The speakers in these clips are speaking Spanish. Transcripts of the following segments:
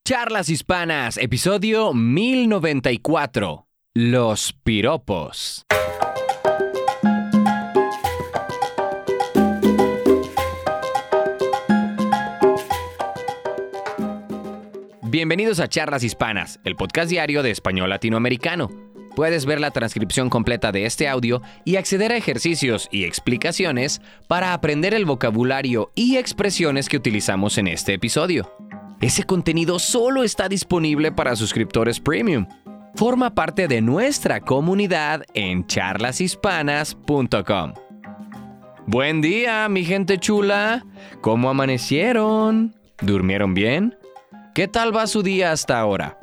Charlas Hispanas, episodio 1094. Los piropos. Bienvenidos a Charlas Hispanas, el podcast diario de español latinoamericano. Puedes ver la transcripción completa de este audio y acceder a ejercicios y explicaciones para aprender el vocabulario y expresiones que utilizamos en este episodio. Ese contenido solo está disponible para suscriptores premium. Forma parte de nuestra comunidad en charlashispanas.com. Buen día, mi gente chula. ¿Cómo amanecieron? ¿Durmieron bien? ¿Qué tal va su día hasta ahora?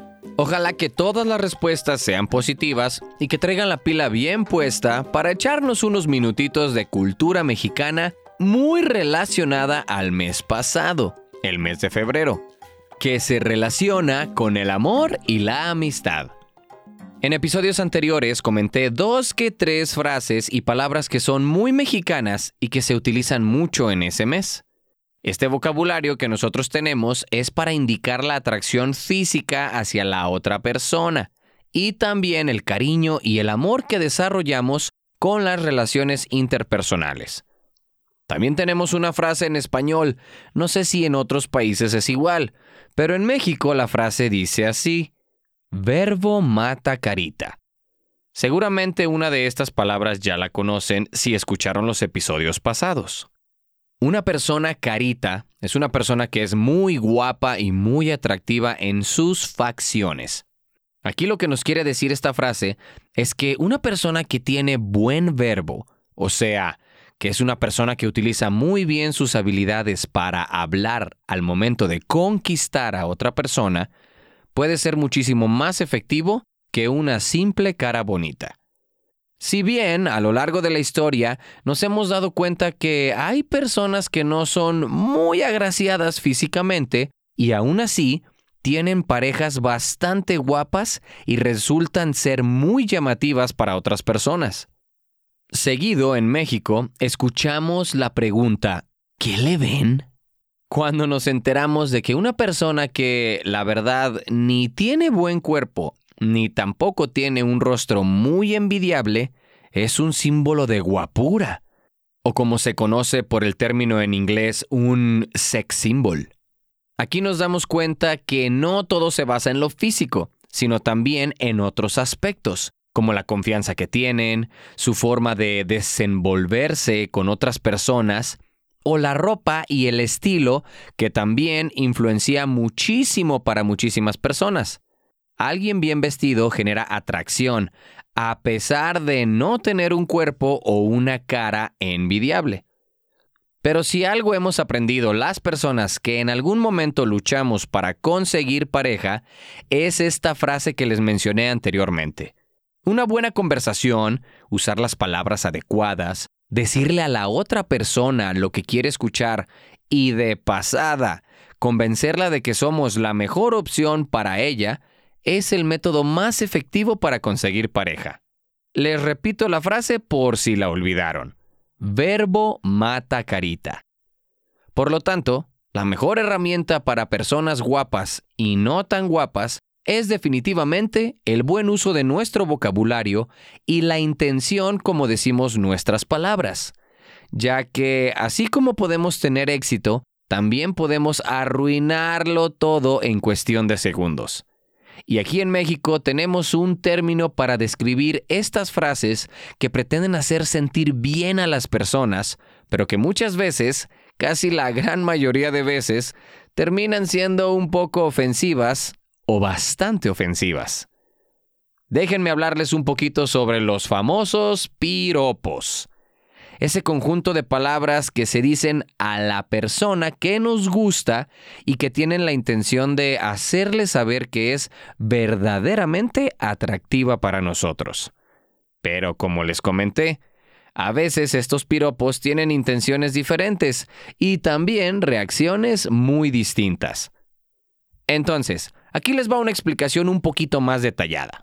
Ojalá que todas las respuestas sean positivas y que traigan la pila bien puesta para echarnos unos minutitos de cultura mexicana muy relacionada al mes pasado, el mes de febrero, que se relaciona con el amor y la amistad. En episodios anteriores comenté 2 que 3 frases y palabras que son muy mexicanas y que se utilizan mucho en ese mes. Este vocabulario que nosotros tenemos es para indicar la atracción física hacia la otra persona y también el cariño y el amor que desarrollamos con las relaciones interpersonales. También tenemos una frase en español, no sé si en otros países es igual, pero en México la frase dice así: verbo mata carita. Seguramente una de estas palabras ya la conocen si escucharon los episodios pasados. Una persona carita es una persona que es muy guapa y muy atractiva en sus facciones. Aquí lo que nos quiere decir esta frase es que una persona que tiene buen verbo, o sea, que es una persona que utiliza muy bien sus habilidades para hablar al momento de conquistar a otra persona, puede ser muchísimo más efectivo que una simple cara bonita. Si bien, a lo largo de la historia, nos hemos dado cuenta que hay personas que no son muy agraciadas físicamente y aún así tienen parejas bastante guapas y resultan ser muy llamativas para otras personas. Seguido, en México, escuchamos la pregunta, ¿qué le ven? Cuando nos enteramos de que una persona que, la verdad, ni tiene buen cuerpo, ni tampoco tiene un rostro muy envidiable, es un símbolo de guapura, o como se conoce por el término en inglés, un sex symbol. Aquí nos damos cuenta que no todo se basa en lo físico, sino también en otros aspectos, como la confianza que tienen, su forma de desenvolverse con otras personas, o la ropa y el estilo que también influencia muchísimo para muchísimas personas. Alguien bien vestido genera atracción, a pesar de no tener un cuerpo o una cara envidiable. Pero si algo hemos aprendido las personas que en algún momento luchamos para conseguir pareja, es esta frase que les mencioné anteriormente. Una buena conversación, usar las palabras adecuadas, decirle a la otra persona lo que quiere escuchar y de pasada, convencerla de que somos la mejor opción para ella, es el método más efectivo para conseguir pareja. Les repito la frase por si la olvidaron. Verbo mata carita. Por lo tanto, la mejor herramienta para personas guapas y no tan guapas es definitivamente el buen uso de nuestro vocabulario y la intención como decimos nuestras palabras, ya que así como podemos tener éxito, también podemos arruinarlo todo en cuestión de segundos. Y aquí en México tenemos un término para describir estas frases que pretenden hacer sentir bien a las personas, pero que muchas veces, casi la gran mayoría de veces, terminan siendo un poco ofensivas o bastante ofensivas. Déjenme hablarles un poquito sobre los famosos piropos. Ese conjunto de palabras que se dicen a la persona que nos gusta y que tienen la intención de hacerle saber que es verdaderamente atractiva para nosotros. Pero como les comenté, a veces estos piropos tienen intenciones diferentes y también reacciones muy distintas. Entonces, aquí les va una explicación un poquito más detallada.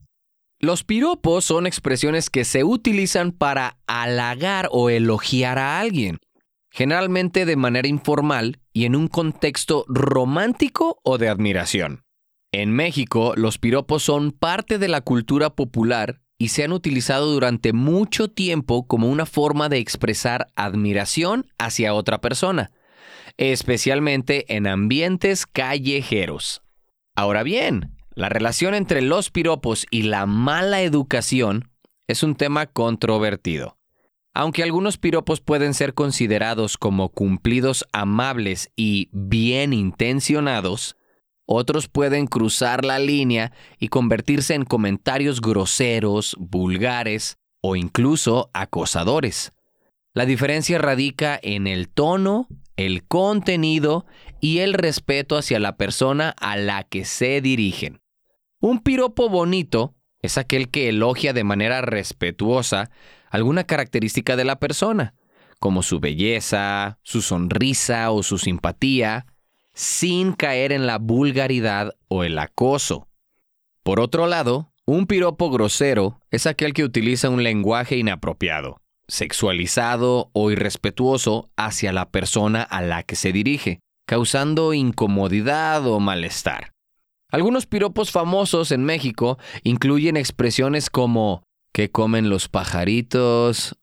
Los piropos son expresiones que se utilizan para halagar o elogiar a alguien, generalmente de manera informal y en un contexto romántico o de admiración. En México, los piropos son parte de la cultura popular y se han utilizado durante mucho tiempo como una forma de expresar admiración hacia otra persona, especialmente en ambientes callejeros. Ahora bien, la relación entre los piropos y la mala educación es un tema controvertido. Aunque algunos piropos pueden ser considerados como cumplidos amables y bien intencionados, otros pueden cruzar la línea y convertirse en comentarios groseros, vulgares o incluso acosadores. La diferencia radica en el tono, el contenido y el respeto hacia la persona a la que se dirigen. Un piropo bonito es aquel que elogia de manera respetuosa alguna característica de la persona, como su belleza, su sonrisa o su simpatía, sin caer en la vulgaridad o el acoso. Por otro lado, un piropo grosero es aquel que utiliza un lenguaje inapropiado, sexualizado o irrespetuoso hacia la persona a la que se dirige, causando incomodidad o malestar. Algunos piropos famosos en México incluyen expresiones como ¿qué comen los pajaritos?,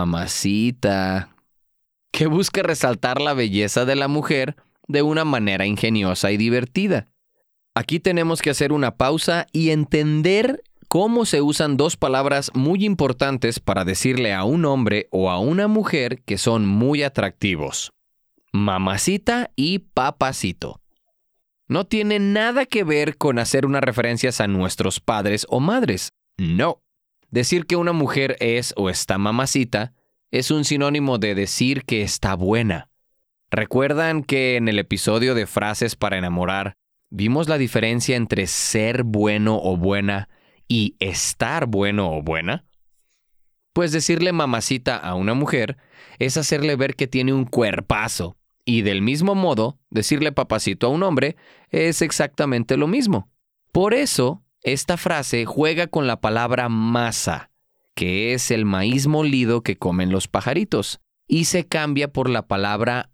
mamacita, que busca resaltar la belleza de la mujer de una manera ingeniosa y divertida. Aquí tenemos que hacer una pausa y entender cómo se usan dos palabras muy importantes para decirle a un hombre o a una mujer que son muy atractivos: mamacita y papacito. No tiene nada que ver con hacer unas referencias a nuestros padres o madres. No. Decir que una mujer es o está mamacita es un sinónimo de decir que está buena. ¿Recuerdan que en el episodio de Frases para enamorar vimos la diferencia entre ser bueno o buena y estar bueno o buena? Pues decirle mamacita a una mujer es hacerle ver que tiene un cuerpazo, y del mismo modo, decirle papacito a un hombre es exactamente lo mismo. Por eso, esta frase juega con la palabra masa, que es el maíz molido que comen los pajaritos, y se cambia por la palabra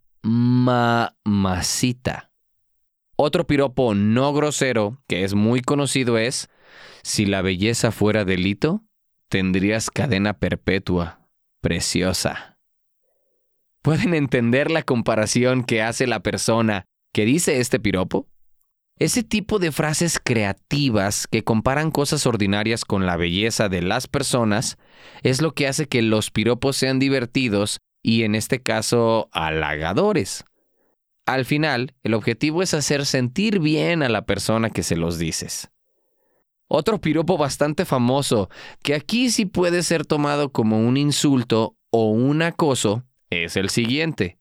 mamacita. Otro piropo no grosero que es muy conocido es: si la belleza fuera delito, tendrías cadena perpetua, preciosa. ¿Pueden entender la comparación que hace la persona que dice este piropo? Ese tipo de frases creativas que comparan cosas ordinarias con la belleza de las personas es lo que hace que los piropos sean divertidos y, en este caso, halagadores. Al final, el objetivo es hacer sentir bien a la persona que se los dices. Otro piropo bastante famoso, que aquí sí puede ser tomado como un insulto o un acoso, es el siguiente: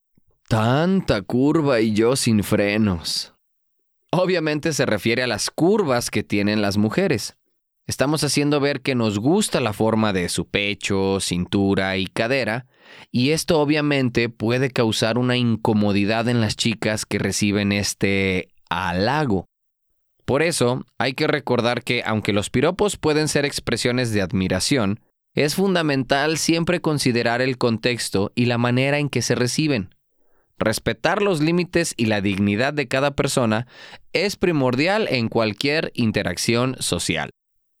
tanta curva y yo sin frenos. Obviamente se refiere a las curvas que tienen las mujeres. Estamos haciendo ver que nos gusta la forma de su pecho, cintura y cadera, y esto obviamente puede causar una incomodidad en las chicas que reciben este halago. Por eso, hay que recordar que aunque los piropos pueden ser expresiones de admiración, es fundamental siempre considerar el contexto y la manera en que se reciben. Respetar los límites y la dignidad de cada persona es primordial en cualquier interacción social.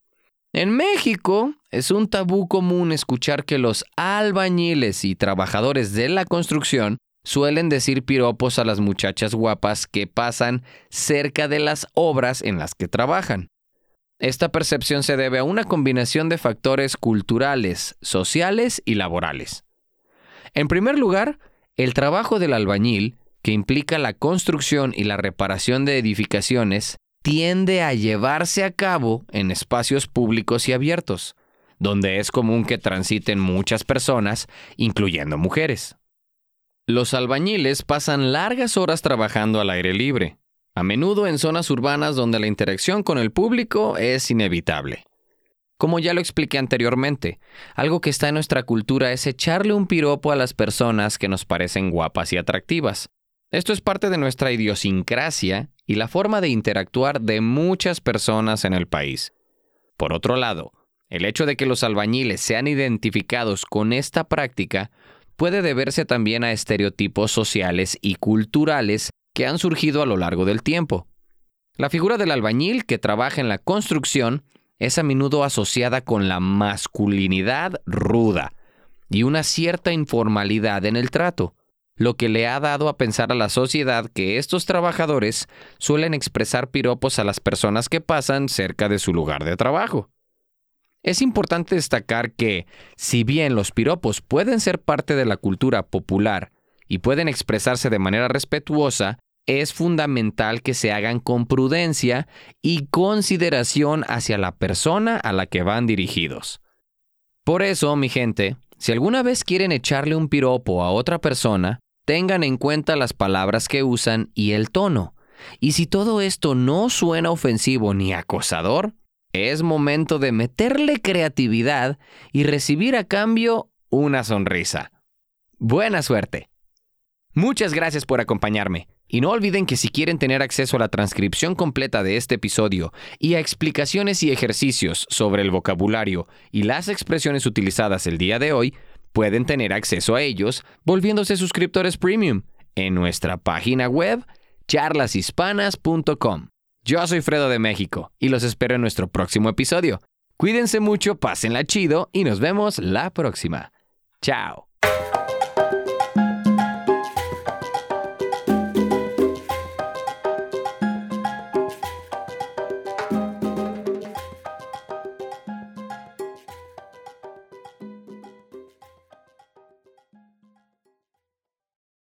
En México, es un tabú común escuchar que los albañiles y trabajadores de la construcción suelen decir piropos a las muchachas guapas que pasan cerca de las obras en las que trabajan. Esta percepción se debe a una combinación de factores culturales, sociales y laborales. En primer lugar, el trabajo del albañil, que implica la construcción y la reparación de edificaciones, tiende a llevarse a cabo en espacios públicos y abiertos, donde es común que transiten muchas personas, incluyendo mujeres. Los albañiles pasan largas horas trabajando al aire libre, a menudo en zonas urbanas donde la interacción con el público es inevitable. Como ya lo expliqué anteriormente, algo que está en nuestra cultura es echarle un piropo a las personas que nos parecen guapas y atractivas. Esto es parte de nuestra idiosincrasia y la forma de interactuar de muchas personas en el país. Por otro lado, el hecho de que los albañiles sean identificados con esta práctica puede deberse también a estereotipos sociales y culturales que han surgido a lo largo del tiempo. La figura del albañil que trabaja en la construcción es a menudo asociada con la masculinidad ruda y una cierta informalidad en el trato, lo que le ha dado a pensar a la sociedad que estos trabajadores suelen expresar piropos a las personas que pasan cerca de su lugar de trabajo. Es importante destacar que, si bien los piropos pueden ser parte de la cultura popular y pueden expresarse de manera respetuosa, es fundamental que se hagan con prudencia y consideración hacia la persona a la que van dirigidos. Por eso, mi gente, si alguna vez quieren echarle un piropo a otra persona, tengan en cuenta las palabras que usan y el tono. Y si todo esto no suena ofensivo ni acosador, es momento de meterle creatividad y recibir a cambio una sonrisa. ¡Buena suerte! Muchas gracias por acompañarme. Y no olviden que si quieren tener acceso a la transcripción completa de este episodio y a explicaciones y ejercicios sobre el vocabulario y las expresiones utilizadas el día de hoy, pueden tener acceso a ellos volviéndose suscriptores premium en nuestra página web charlashispanas.com. Yo soy Fredo de México y los espero en nuestro próximo episodio. Cuídense mucho, pásenla chido y nos vemos la próxima. Chao.